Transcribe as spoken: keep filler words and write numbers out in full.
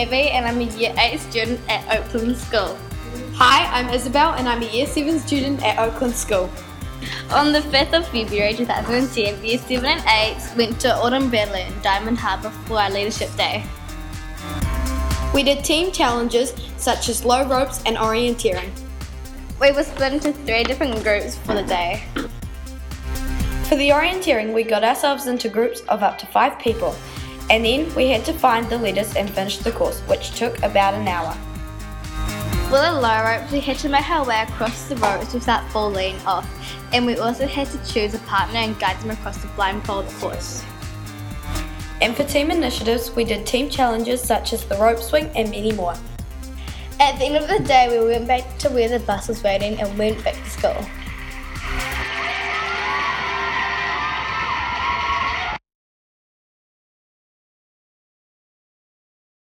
Evie and I'm a Year eight student at Oakland School. Hi, I'm Isabel and I'm a Year seven student at Oakland School. On the fifth of February two thousand ten, Year seven and eight went to Autumn Valley in Diamond Harbour for our Leadership Day. We did team challenges such as low ropes and orienteering. We were split into three different groups for the day. For the orienteering, we got ourselves into groups of up to five people, and then we had to find the leaders and finish the course, which took about an hour. For the low ropes, we had to make our way across the ropes without falling off, and we also had to choose a partner and guide them across the blindfold course. And for team initiatives, we did team challenges such as the rope swing and many more. At the end of the day, we went back to where the bus was waiting and went back to school.